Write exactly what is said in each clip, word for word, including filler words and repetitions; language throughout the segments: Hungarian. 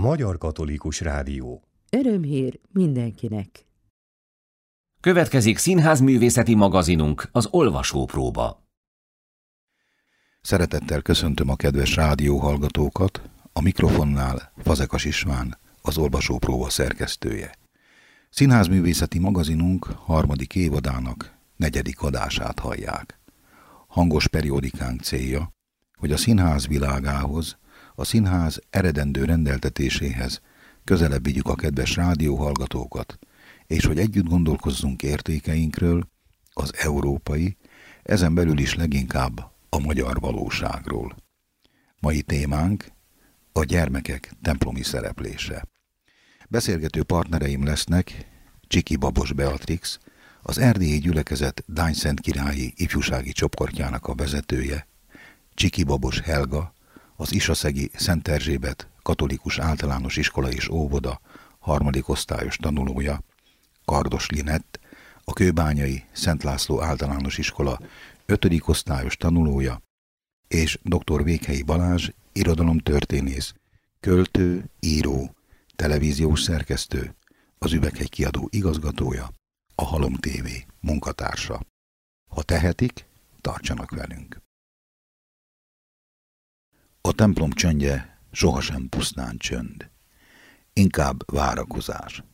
Magyar Katolikus Rádió. Örömhír mindenkinek. Következik színházművészeti magazinunk, az Olvasópróba. Szeretettel köszöntöm a kedves rádióhallgatókat, a mikrofonnál Fazekas István, az Olvasópróba szerkesztője. Színházművészeti magazinunk harmadik évadának negyedik adását hallják. Hangos periódikánk célja, hogy a színház világához, a színház eredendő rendeltetéséhez közelebb vigyük a kedves rádióhallgatókat, és hogy együtt gondolkozzunk értékeinkről, az európai, ezen belül is leginkább a magyar valóságról. Mai témánk a gyermekek templomi szereplése. Beszélgető partnereim lesznek Csiki Babos Beatrix, az erdélyi gyülekezet Dányszent-királyi ifjúsági csoportjának a vezetője, Csiki Babos Helga, az Isaszegi Szent Erzsébet katolikus általános iskola és óvoda harmadik osztályos tanulója, Kardos Linett, a kőbányai Szent László általános iskola ötödik osztályos tanulója, és dr. Vékhelyi Balázs, irodalomtörténész, költő, író, televíziós szerkesztő, az Üveghegy Kiadó igazgatója, a Halom té vé munkatársa. Ha tehetik, tartsanak velünk. A templom csöndje sohasem pusztán csönd, inkább várakozás.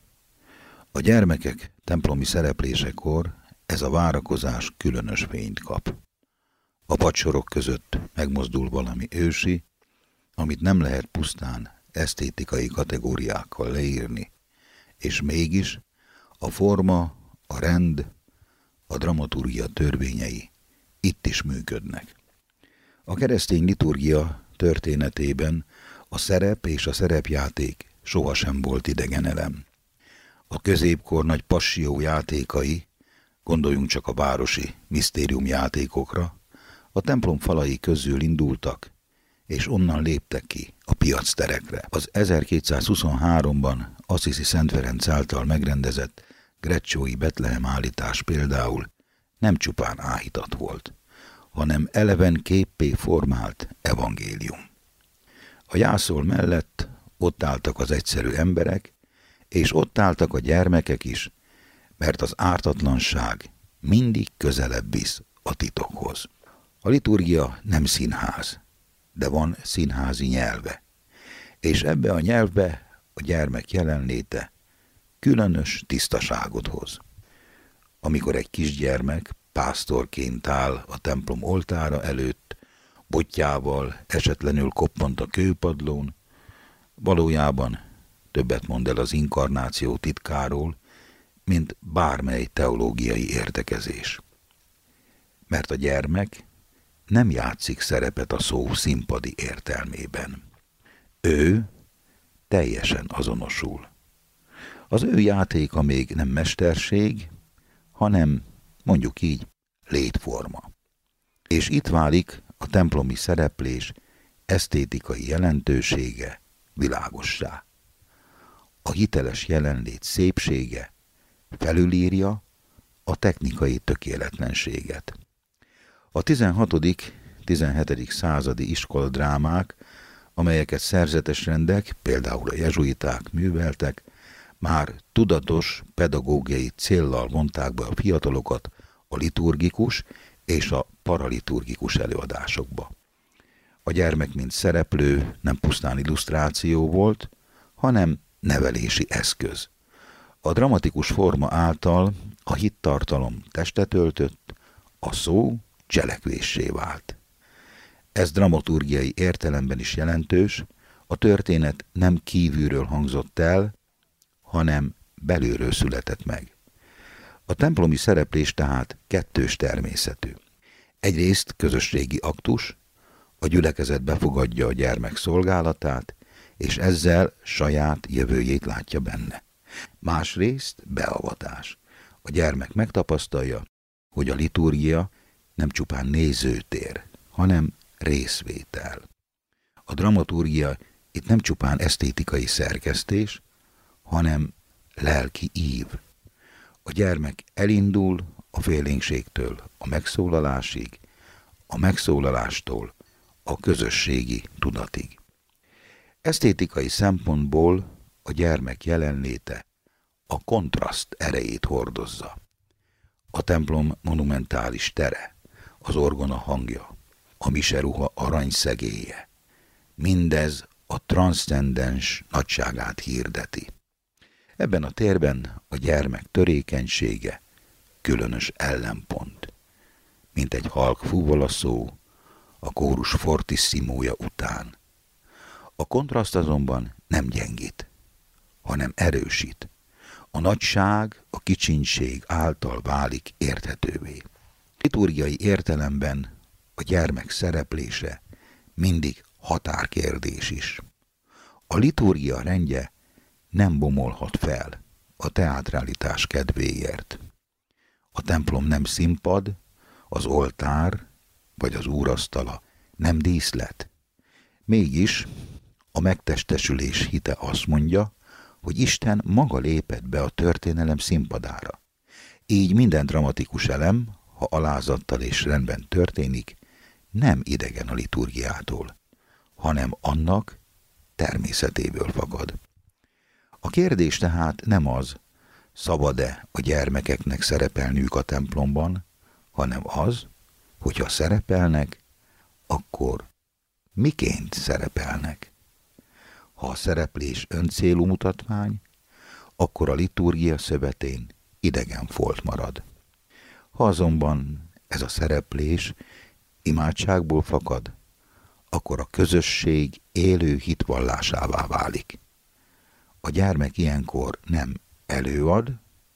A gyermekek templomi szereplésekor ez a várakozás különös fényt kap. A padsorok között megmozdul valami ősi, amit nem lehet pusztán esztétikai kategóriákkal leírni, és mégis a forma, a rend, a dramaturgia törvényei itt is működnek. A keresztény liturgia történetében a szerep és a szerepjáték sohasem volt idegen elem. A középkor nagy passió játékai, gondoljunk csak a városi misztériumjátékokra, a templom falai közül indultak, és onnan léptek ki a piacterekre. Az ezerkétszázhuszonháromban Assisi Szent Ferenc által megrendezett grecciói Betlehem állítás például nem csupán áhítat volt, hanem eleven képpé formált evangélium. A jászol mellett ott álltak az egyszerű emberek, és ott álltak a gyermekek is, mert az ártatlanság mindig közelebb visz a titokhoz. A liturgia nem színház, de van színházi nyelve, és ebbe a nyelvbe a gyermek jelenléte különös tisztaságot hoz. Amikor egy kisgyermek pásztorként áll a templom oltára előtt, botjával esetlenül koppant a kőpadlón, valójában többet mond el az inkarnáció titkáról, mint bármely teológiai értekezés. Mert a gyermek nem játszik szerepet a szó színpadi értelmében. Ő teljesen azonosul. Az ő játéka még nem mesterség, hanem mondjuk így létforma. És itt válik a templomi szereplés esztétikai jelentősége világossá. A hiteles jelenlét szépsége felülírja a technikai tökéletlenséget. A tizenhatodik-tizenhetedik századi iskoladrámák, amelyeket szerzetes rendek, például a jezsuiták műveltek, már tudatos pedagógiai céllal vonták be a fiatalokat a liturgikus és a paraliturgikus előadásokba. A gyermek mint szereplő nem pusztán illusztráció volt, hanem nevelési eszköz. A dramatikus forma által a hittartalom testet öltött, a szó cselekvéssé vált. Ez dramaturgiai értelemben is jelentős, a történet nem kívülről hangzott el, hanem belülről született meg. A templomi szereplés tehát kettős természetű. Egyrészt közösségi aktus, a gyülekezet befogadja a gyermek szolgálatát, és ezzel saját jövőjét látja benne. Másrészt beavatás. A gyermek megtapasztalja, hogy a liturgia nem csupán nézőtér, hanem részvétel. A dramaturgia itt nem csupán esztétikai szerkesztés, hanem lelki ív. A gyermek elindul a félénkségtől a megszólalásig, a megszólalástól a közösségi tudatig. Esztétikai szempontból a gyermek jelenléte a kontraszt erejét hordozza. A templom monumentális tere, az orgona hangja, a miseruha aranyszegélye, mindez a transzcendens nagyságát hirdeti. Ebben a térben a gyermek törékenysége különös ellenpont, mint egy halk fuvolaszó a kórus fortissimója után. A kontraszt azonban nem gyengít, hanem erősít. A nagyság, a kicsinség által válik érthetővé. Liturgiai értelemben a gyermek szereplése mindig határkérdés is. A liturgia rendje nem bomolhat fel a teátralitás kedvéért. A templom nem színpad, az oltár vagy az úrasztala nem díszlet. Mégis a megtestesülés hite azt mondja, hogy Isten maga lépett be a történelem színpadára. Így minden dramatikus elem, ha alázattal és rendben történik, nem idegen a liturgiától, hanem annak természetéből fakad. A kérdés tehát nem az, szabad-e a gyermekeknek szerepelniük a templomban, hanem az, hogyha szerepelnek, akkor miként szerepelnek. Ha a szereplés öncélú mutatvány, akkor a liturgia szövetén idegen folt marad. Ha azonban ez a szereplés imádságból fakad, akkor a közösség élő hitvallásává válik. A gyermek ilyenkor nem előad,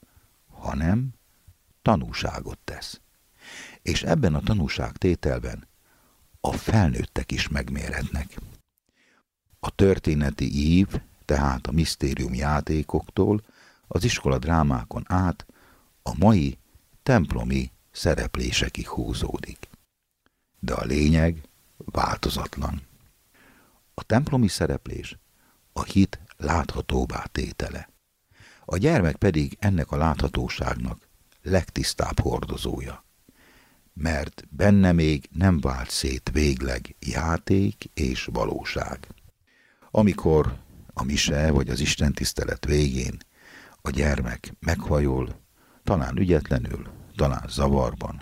hanem tanúságot tesz. És ebben a tanúságtételben a felnőttek is megmérhetnek. A történeti ív, tehát a misztérium játékoktól az iskola drámákon át a mai templomi szereplésekig húzódik. De a lényeg változatlan. A templomi szereplés a hit láthatóvá tétele. A gyermek pedig ennek a láthatóságnak legtisztább hordozója, mert benne még nem vált szét végleg játék és valóság. Amikor a mise vagy az istentisztelet végén a gyermek meghajol, talán ügyetlenül, talán zavarban,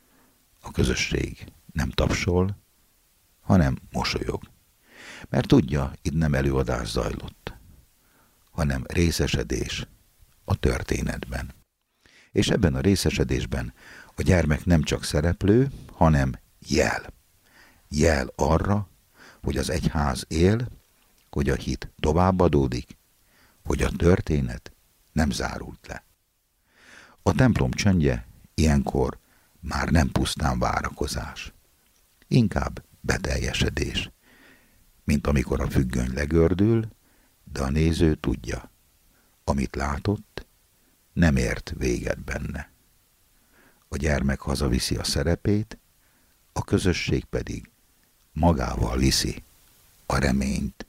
a közösség nem tapsol, hanem mosolyog. Mert tudja, itt nem előadás zajlott, hanem részesedés a történetben. És ebben a részesedésben a gyermek nem csak szereplő, hanem jel. Jel arra, hogy az egyház él, hogy a hit továbbadódik, hogy a történet nem zárult le. A templom csöndje ilyenkor már nem pusztán várakozás, inkább beteljesedés, mint amikor a függöny legördül, de a néző tudja, amit látott, nem ért véget benne. A gyermek hazaviszi a szerepét, a közösség pedig magával viszi a reményt.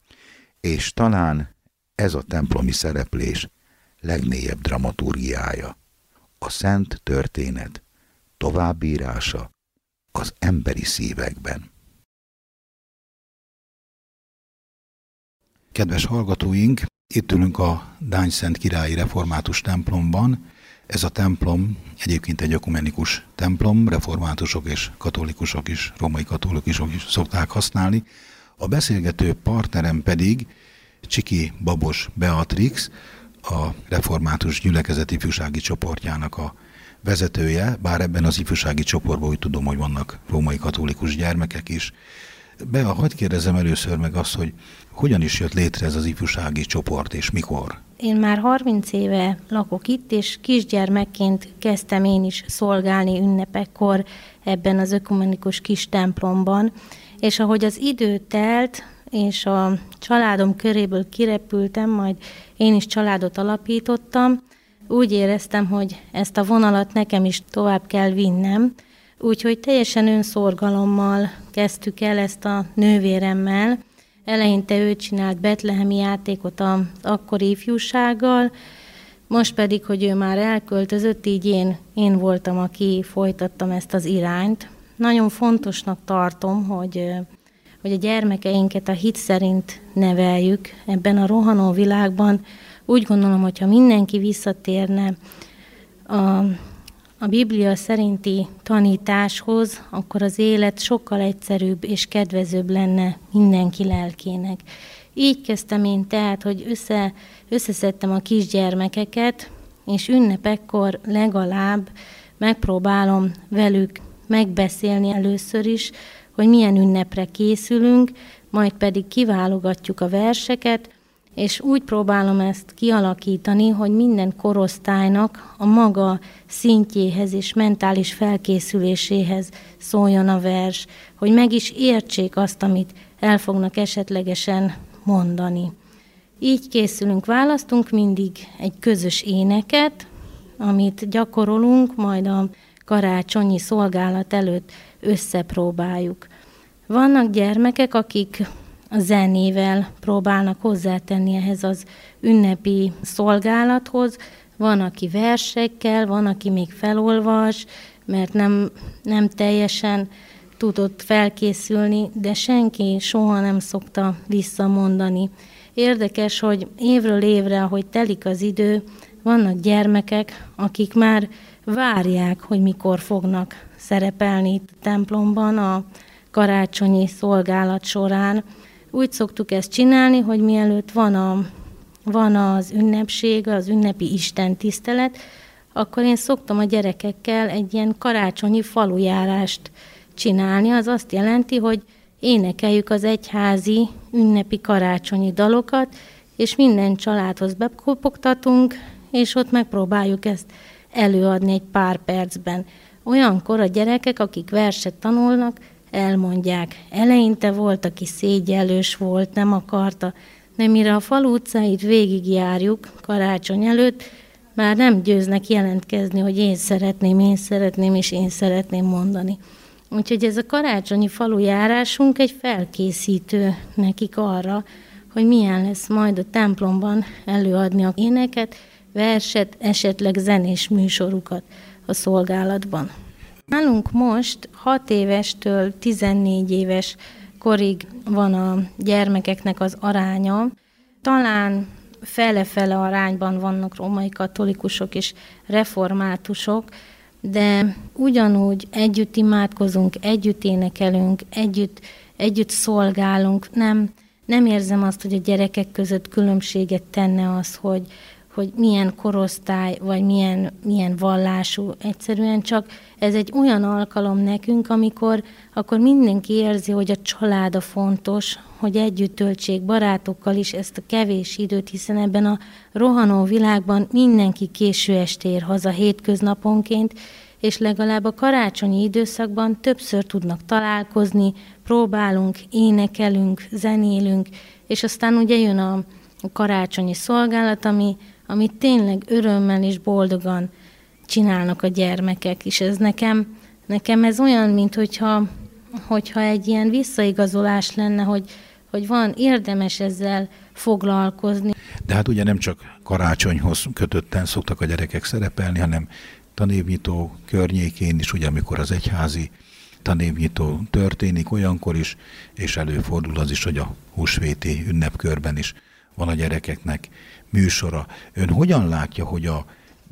És talán ez a templomi szereplés legmélyebb dramaturgiája, a szent történet továbbírása az emberi szívekben. Kedves hallgatóink, itt ülünk a Dány-Szent Királyi Református templomban. Ez a templom egyébként egy ökumenikus templom, reformátusok és katolikusok is, római katolikusok is szokták használni. A beszélgető partnerem pedig Csiki Babos Beatrix, a református gyülekezet ifjúsági csoportjának a vezetője, bár ebben az ifjúsági csoportban úgy tudom, hogy vannak római katolikus gyermekek is. Bea, hadd kérdezem először meg azt, hogy hogyan is jött létre ez az ifjúsági csoport, és mikor? Én már harminc éve lakok itt, és kisgyermekként kezdtem én is szolgálni ünnepekkor ebben az ökumenikus kis templomban, és ahogy az idő telt, és a családom köréből kirepültem, majd én is családot alapítottam, úgy éreztem, hogy ezt a vonalat nekem is tovább kell vinnem, úgyhogy teljesen önszorgalommal kezdtük el ezt a nővéremmel. Eleinte ő csinált betlehemi játékot az akkori ifjúsággal, most pedig, hogy ő már elköltözött, így én, én voltam, aki folytattam ezt az irányt. Nagyon fontosnak tartom, hogy hogy a gyermekeinket a hit szerint neveljük ebben a rohanó világban. Úgy gondolom, hogyha mindenki visszatérne a, a Biblia szerinti tanításhoz, akkor az élet sokkal egyszerűbb és kedvezőbb lenne mindenki lelkének. Így kezdtem én tehát, hogy össze, összeszedtem a kisgyermekeket, és ünnepekkor legalább megpróbálom velük megbeszélni először is, hogy milyen ünnepre készülünk, majd pedig kiválogatjuk a verseket, és úgy próbálom ezt kialakítani, hogy minden korosztálynak a maga szintjéhez és mentális felkészüléséhez szóljon a vers, hogy meg is értsék azt, amit el fognak esetlegesen mondani. Így készülünk, választunk mindig egy közös éneket, amit gyakorolunk, majd a karácsonyi szolgálat előtt összepróbáljuk. Vannak gyermekek, akik a zenével próbálnak hozzátenni ehhez az ünnepi szolgálathoz, van, aki versekkel, van, aki még felolvas, mert nem, nem teljesen tudott felkészülni, de senki soha nem szokta visszamondani. Érdekes, hogy évről évre, ahogy telik az idő, vannak gyermekek, akik már várják, hogy mikor fognak szerepelni itt a templomban a karácsonyi szolgálat során. Úgy szoktuk ezt csinálni, hogy mielőtt van, a, van az ünnepség, az ünnepi istentisztelet, akkor én szoktam a gyerekekkel egy ilyen karácsonyi falujárást csinálni. Az azt jelenti, hogy énekeljük az egyházi ünnepi karácsonyi dalokat, és minden családhoz bekopogtatunk, és ott megpróbáljuk ezt előadni egy pár percben. Olyankor a gyerekek, akik verset tanulnak, elmondják. Eleinte volt, aki szégyellős volt, nem akarta, de mire a falu utcáit végigjárjuk karácsony előtt, már nem győznek jelentkezni, hogy én szeretném, én szeretném, és én szeretném mondani. Úgyhogy ez a karácsonyi falujárásunk egy felkészítő nekik arra, hogy milyen lesz majd a templomban előadni a éneket, verset, esetleg zenés műsorukat a szolgálatban. Nálunk most hat évestől tizennégy éves korig van a gyermekeknek az aránya. Talán fele-fele arányban vannak római katolikusok és reformátusok, de ugyanúgy együtt imádkozunk, együtt énekelünk, együtt, együtt szolgálunk. Nem, nem érzem azt, hogy a gyerekek között különbséget tenne az, hogy, hogy milyen korosztály, vagy milyen, milyen vallású. Egyszerűen csak ez egy olyan alkalom nekünk, amikor akkor mindenki érzi, hogy a család a fontos, hogy együtt töltsék barátokkal is ezt a kevés időt, hiszen ebben a rohanó világban mindenki késő este ér haza hétköznaponként, és legalább a karácsonyi időszakban többször tudnak találkozni, próbálunk, énekelünk, zenélünk, és aztán ugye jön a karácsonyi szolgálat, ami, amit tényleg örömmel és boldogan csinálnak a gyermekek, és ez nekem, nekem ez olyan, mint hogyha, hogyha egy ilyen visszaigazolás lenne, hogy, hogy van érdemes ezzel foglalkozni. De hát ugye nem csak karácsonyhoz kötötten szoktak a gyerekek szerepelni, hanem tanévnyitó környékén is, ugye amikor az egyházi tanévnyitó történik, olyankor is, és előfordul az is, hogy a húsvéti ünnepkörben is van a gyerekeknek műsora. Ön hogyan látja, hogy a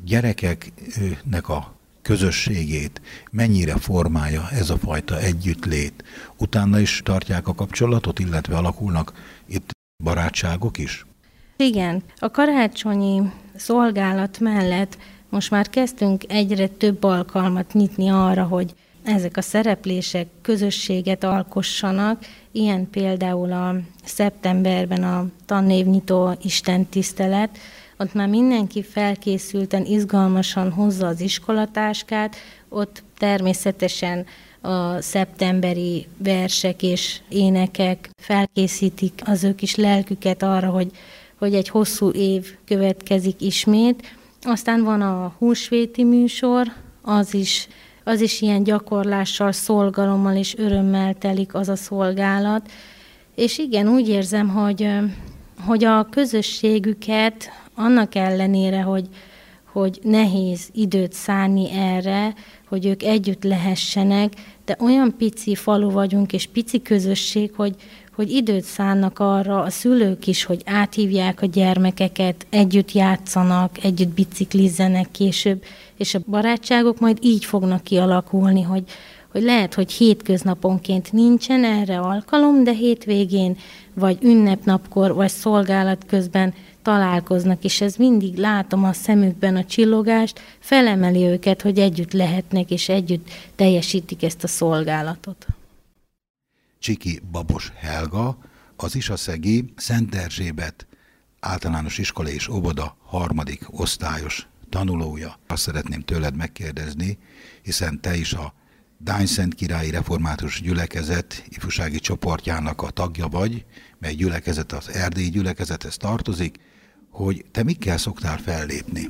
gyerekeknek a közösségét mennyire formálja ez a fajta együttlét? Utána is tartják a kapcsolatot, illetve alakulnak itt barátságok is? Igen, a karácsonyi szolgálat mellett most már kezdtünk egyre több alkalmat nyitni arra, hogy ezek a szereplések közösséget alkossanak. Ilyen például a szeptemberben a tannévnyitó istentisztelet. Ott már mindenki felkészülten, izgalmasan hozza az iskolatáskát. Ott természetesen a szeptemberi versek és énekek felkészítik az ő kis lelküket arra, hogy, hogy egy hosszú év következik ismét. Aztán van a húsvéti műsor, az is, az is ilyen gyakorlással, szolgalommal és örömmel telik az a szolgálat. És igen, úgy érzem, hogy, hogy a közösségüket annak ellenére, hogy, hogy nehéz időt szánni erre, hogy ők együtt lehessenek, de olyan pici falu vagyunk, és pici közösség, hogy, hogy időt szánnak arra a szülők is, hogy áthívják a gyermekeket, együtt játszanak, együtt biciklizzenek később, és a barátságok majd így fognak kialakulni, hogy, hogy lehet, hogy hétköznaponként nincsen erre alkalom, de hétvégén, vagy ünnepnapkor, vagy szolgálat közben találkoznak, és ez mindig látom a szemükben a csillogást, felemeli őket, hogy együtt lehetnek, és együtt teljesítik ezt a szolgálatot. Csiki Babos Helga, az Isaszegi Szent Erzsébet általános iskola és óvoda harmadik osztályos tanulója. Azt szeretném tőled megkérdezni, hiszen te is a Dány-Szentkirályi Református Gyülekezet ifjúsági csoportjának a tagja vagy, mely gyülekezet az erdélyi gyülekezethez tartozik, hogy te mikkel szoktál fellépni?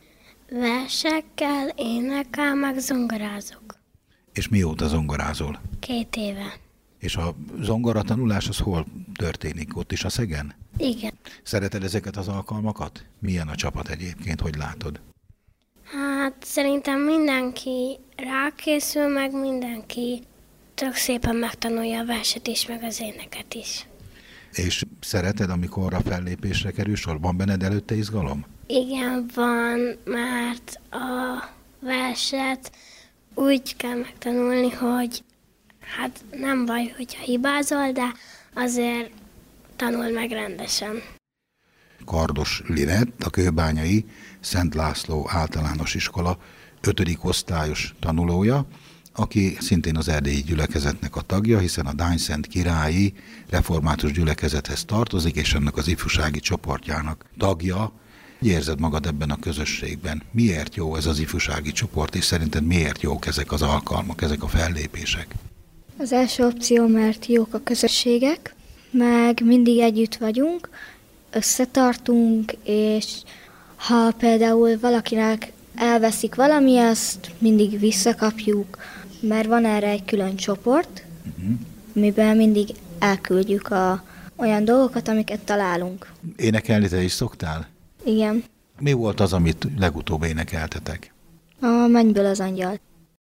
Versekkel, énekel, meg zongorázok. És mióta zongorázol? Két éve. És a zongora tanulás az hol történik? Ott is a Szegen? Igen. Szereted ezeket az alkalmakat? Milyen a csapat egyébként, hogy látod? Hát szerintem mindenki rákészül, meg mindenki tök szépen megtanulja a verset is, meg az éneket is. És szereted, amikor a fellépésre kerül sor? Van benned előtte izgalom? Igen, van, mert a verset úgy kell megtanulni, hogy hát nem baj, hogyha hibázol, de azért tanul meg rendesen. Kardos Linett, a kőbányai Szent László általános iskola ötödik osztályos tanulója, aki szintén az erdélyi gyülekezetnek a tagja, hiszen a Dány-Szentkirályi Református Gyülekezethez tartozik, és ennek az ifjúsági csoportjának tagja. Érzed magad ebben a közösségben? Miért jó ez az ifjúsági csoport, és szerinted miért jók ezek az alkalmak, ezek a fellépések? Az első opció, mert jók a közösségek, meg mindig együtt vagyunk, összetartunk, és ha például valakinek elveszik valami, azt mindig visszakapjuk, mert van erre egy külön csoport, uh-huh. miben mindig elküldjük a, olyan dolgokat, amiket találunk. Énekelni te is szoktál? Igen. Mi volt az, amit legutóbb énekeltetek? A Mennyből az angyal.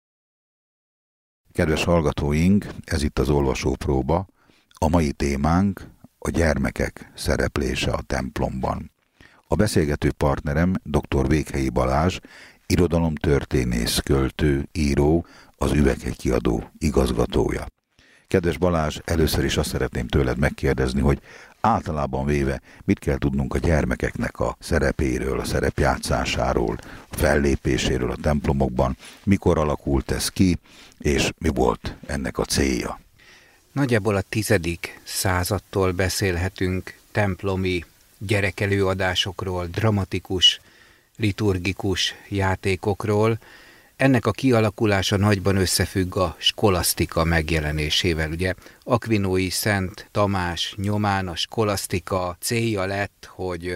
Kedves hallgatóink, ez itt az olvasópróba. A mai témánk a gyermekek szereplése a templomban. A beszélgető partnerem dr. Vékhelyi Balázs, irodalomtörténész, költő, író, az Üveghegy kiadó igazgatója. Kedves Balázs, először is azt szeretném tőled megkérdezni, hogy általában véve mit kell tudnunk a gyermekeknek a szerepéről, a szerepjátszásáról, a fellépéséről a templomokban, mikor alakult ez ki, és mi volt ennek a célja? Nagyjából a tizedik századtól beszélhetünk templomi gyerekelőadásokról, dramatikus, liturgikus játékokról. Ennek a kialakulása nagyban összefügg a skolasztika megjelenésével. Ugye Akvinói Szent Tamás nyomán a skolasztika célja lett, hogy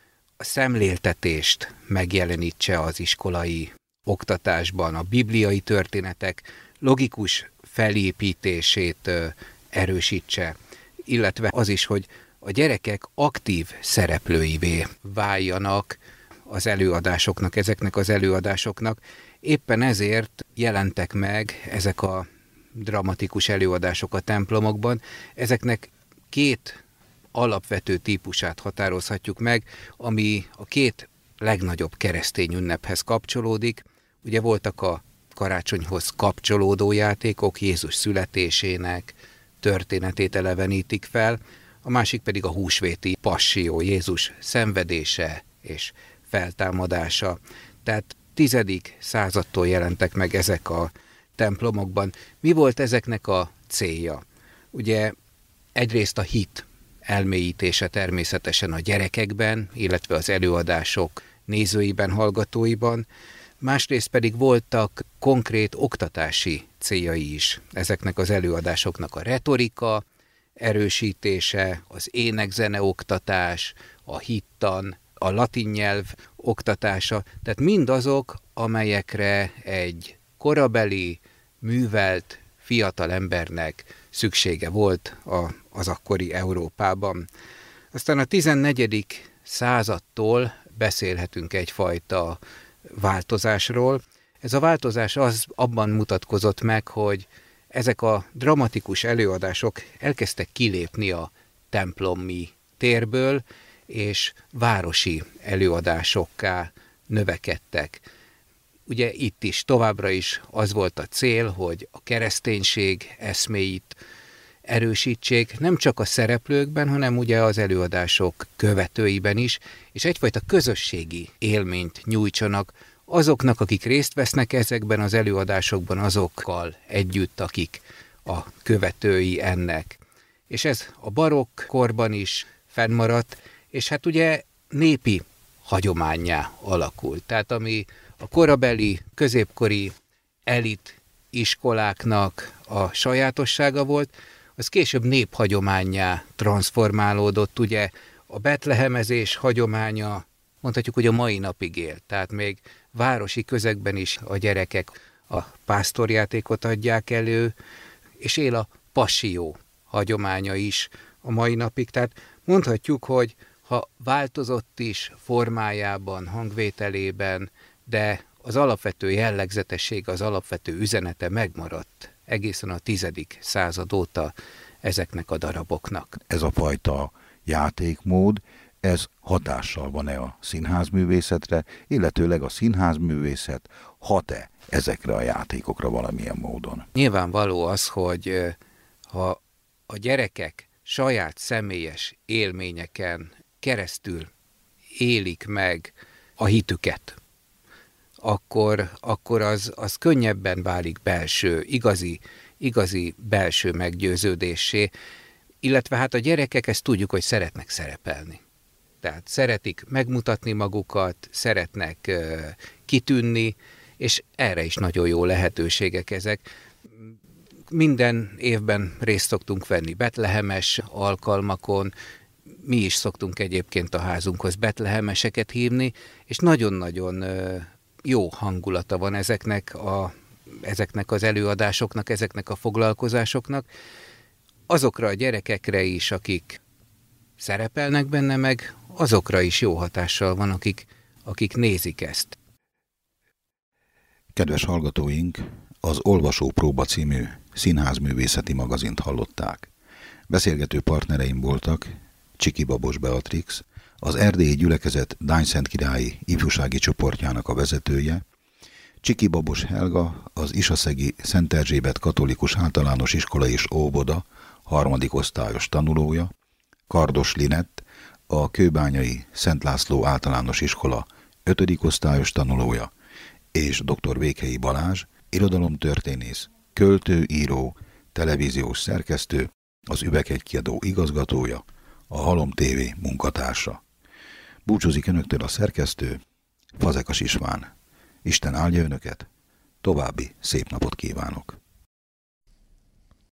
a szemléltetést megjelenítse az iskolai oktatásban, a bibliai történetek logikus felépítését erősítse, illetve az is, hogy a gyerekek aktív szereplőivé váljanak az előadásoknak, ezeknek az előadásoknak. Éppen ezért jelentek meg ezek a dramatikus előadások a templomokban. Ezeknek két alapvető típusát határozhatjuk meg, ami a két legnagyobb keresztény ünnephez kapcsolódik. Ugye voltak a karácsonyhoz kapcsolódó játékok, Jézus születésének történetét elevenítik fel, a másik pedig a húsvéti passió, Jézus szenvedése és feltámadása. Tehát tizedik századtól jelentek meg ezek a templomokban. Mi volt ezeknek a célja? Ugye egyrészt a hit elmélyítése természetesen a gyerekekben, illetve az előadások nézőiben, hallgatóiban, másrészt pedig voltak konkrét oktatási céljai is ezeknek az előadásoknak: a retorika erősítése, az énekzene oktatás, a hittan, a latin nyelv oktatása, tehát mindazok, amelyekre egy korabeli, művelt fiatal embernek szüksége volt a, az akkori Európában. Aztán a tizennegyedik századtól beszélhetünk egyfajta változásról. Ez a változás az abban mutatkozott meg, hogy ezek a dramatikus előadások elkezdtek kilépni a templomi térből, és városi előadásokká növekedtek. Ugye itt is továbbra is az volt a cél, hogy a kereszténység eszméit erősítsék, nem csak a szereplőkben, hanem ugye az előadások követőiben is, és egyfajta közösségi élményt nyújtsanak azoknak, akik részt vesznek ezekben az előadásokban, azokkal együtt, akik a követői ennek. És ez a barokk korban is fennmaradt, és hát ugye népi hagyománnyá alakult. Tehát ami a korabeli, középkori elit iskoláknak a sajátossága volt, az később néphagyománnyá transformálódott. Ugye a betlehemezés hagyománya, mondhatjuk, hogy a mai napig él. Tehát még városi közegben is a gyerekek a pásztorjátékot adják elő, és él a passió hagyománya is a mai napig. Tehát mondhatjuk, hogy ha változott is formájában, hangvételében, de az alapvető jellegzetesség, az alapvető üzenete megmaradt egészen a tizedik század óta ezeknek a daraboknak. Ez a fajta játékmód, ez hatással van-e a színházművészetre, illetőleg a színházművészet hat-e ezekre a játékokra valamilyen módon? Nyilvánvaló az, hogy ha a gyerekek saját személyes élményeken keresztül élik meg a hitüket, akkor, akkor az, az könnyebben válik belső, igazi, igazi belső meggyőződéssé, illetve hát a gyerekek ezt tudjuk, hogy szeretnek szerepelni. Tehát szeretik megmutatni magukat, szeretnek uh, kitűnni, és erre is nagyon jó lehetőségek ezek. Minden évben részt szoktunk venni betlehemes alkalmakon, mi is szoktunk egyébként a házunkhoz betlehemeseket hívni, és nagyon-nagyon uh, jó hangulata van ezeknek, a, ezeknek az előadásoknak, ezeknek a foglalkozásoknak. Azokra a gyerekekre is, akik szerepelnek benne, meg azokra is jó hatással van, akik, akik nézik ezt. Kedves hallgatóink, az Olvasópróba című színházművészeti magazint hallották. Beszélgető partnereim voltak Csiki Babos Beatrix, az Erdélyi Gyülekezet Dányszentkirályi ifjúsági csoportjának a vezetője, Csiki Babos Helga, az Isaszegi Szent Erzsébet Katolikus Általános Iskola és Óvoda harmadik osztályos tanulója, Kardos Linett, a Kőbányai Szent László Általános Iskola ötödik osztályos tanulója, és dr. Vékhelyi Balázs, irodalomtörténész, költő, író, televíziós szerkesztő, az Üveghegy Kiadó igazgatója, a Halom té vé munkatársa. Búcsúzik önöktől a szerkesztő, Fazekas István. Isten áldja önöket, további szép napot kívánok!